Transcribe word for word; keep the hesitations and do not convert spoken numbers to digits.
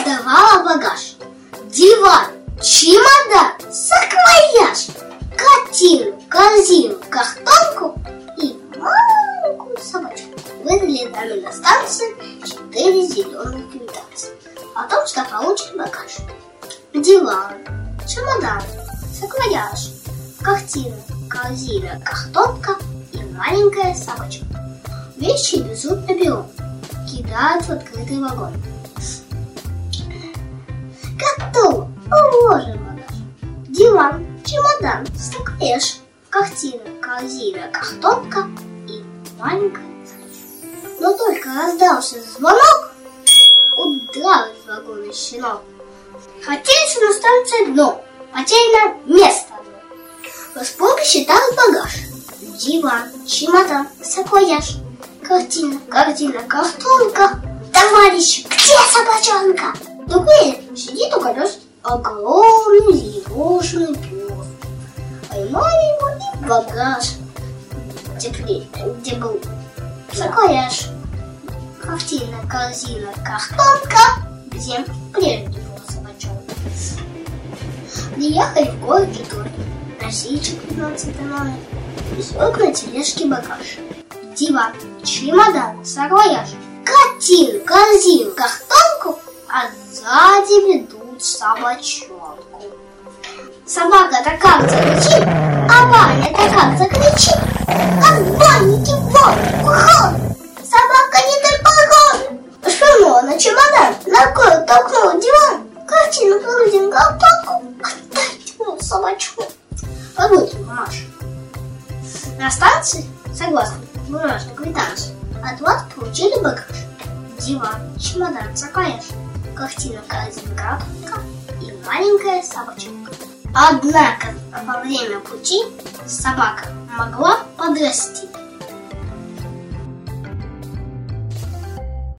давала багаж: диван, чемодан, саквояж, картину, корзину, картонку и маленькую собачку. Выдали нами на станции четыре зеленых квитанции о том, что получен багаж: диван, чемодан, саквояж, картина, корзина, картонка и маленькая собачка. Вещи везут на перрон, кидают в открытый вагон. Готово, уложим багаж: диван, чемодан, саквояж, картина, корзина, картонка и маленькая собачка. Но только раздался звонок, удрал из вагона щенок. Хотелось на станции дно, потеряно место одно. Восполка считал багаж: диван, чемодан, саквояж, картина, корзина, картонка. Товарищ, где собачонка? Другой сидит у колес огромный зеленый пес. Поймали его и в багаж, где, где был саквояж, картина, корзина, картонка, где прежде была собачонка. Приехали в город Детройт, носильщик пятнадцатый номер, везет на тележке багаж: диван, чемодан, саквояж, картину, корзину, картонку, а сзади ведут собачонку. Собака-то как закричит, а Ваня-то как закричит: отбойники, вон, ухон! Собака не дай погон! Швырнула на чемодан, ногой толкнула диван, картину, корзину, картонку, отдайте мою собачку. Побудьте, мамаша. На станции, согласно бумажной квитанции, от вас получили багаж: диван, чемодан, саквояж, картина, корзина, картонка и маленькая собачонка. Однако во время пути собака могла подрасти.